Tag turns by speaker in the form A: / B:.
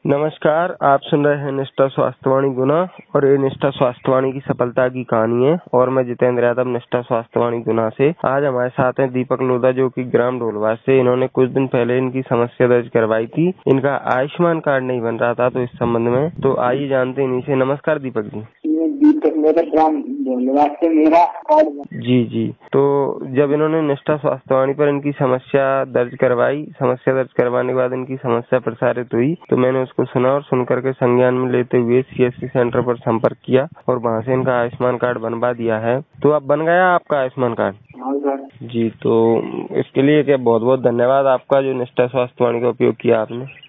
A: नमस्कार, आप सुन रहे हैं निष्ठा स्वास्थ्यवाणी गुना और ये निष्ठा स्वास्थ्यवाणी की सफलता की कहानी है। और मैं जितेंद्र यादव, निष्ठा स्वास्थ्यवाणी गुना से। आज हमारे साथ हैं दीपक लोधा, जो कि ग्राम ढोलवास से। इन्होंने कुछ दिन पहले इनकी समस्या दर्ज करवाई थी। इनका आयुष्मान कार्ड नहीं बन रहा था, तो इस संबंध में तो आइए जानते हैं इन्हीं से। नमस्कार दीपक जी।
B: दीपक मेरा ग्राम ढोलवास से मेरा कार्ड।
A: जी। तो जब इन्होंने निष्ठा स्वास्थ्यवाणी पर इनकी समस्या दर्ज करवाई, समस्या दर्ज करवाने के बाद इनकी समस्या प्रसारित हुई, तो मैंने उसको सुना और सुन करके संज्ञान में लेते हुए CSC सेंटर पर संपर्क किया और वहाँ से इनका आयुष्मान कार्ड बनवा दिया है। तो अब बन गया आपका आयुष्मान कार्ड?
B: हाँ सर।
A: जी, तो इसके लिए क्या बहुत बहुत धन्यवाद आपका, जो निष्ठा स्वास्थ्यवाणी का उपयोग किया आपने।